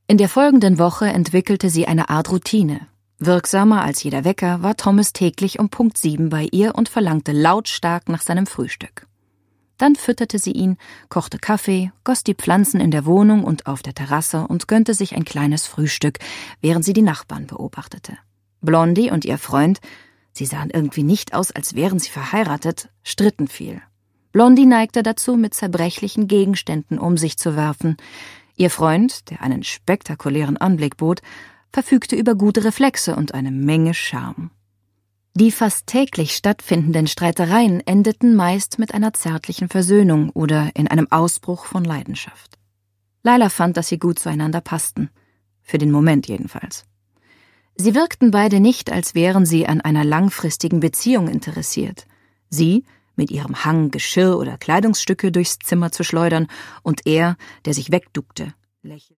In der folgenden Woche entwickelte sie eine Art Routine. Wirksamer als jeder Wecker war Thomas täglich um Punkt 7 bei ihr und verlangte lautstark nach seinem Frühstück. Dann fütterte sie ihn, kochte Kaffee, goss die Pflanzen in der Wohnung und auf der Terrasse und gönnte sich ein kleines Frühstück, während sie die Nachbarn beobachtete. Blondie und ihr Freund, sie sahen irgendwie nicht aus, als wären sie verheiratet, stritten viel. Blondie neigte dazu, mit zerbrechlichen Gegenständen um sich zu werfen. Ihr Freund, der einen spektakulären Anblick bot, verfügte über gute Reflexe und eine Menge Charme. Die fast täglich stattfindenden Streitereien endeten meist mit einer zärtlichen Versöhnung oder in einem Ausbruch von Leidenschaft. Lila fand, dass sie gut zueinander passten. Für den Moment jedenfalls. Sie wirkten beide nicht, als wären sie an einer langfristigen Beziehung interessiert. Sie, mit ihrem Hang, Geschirr oder Kleidungsstücke durchs Zimmer zu schleudern, und er, der sich wegduckte, lächelte.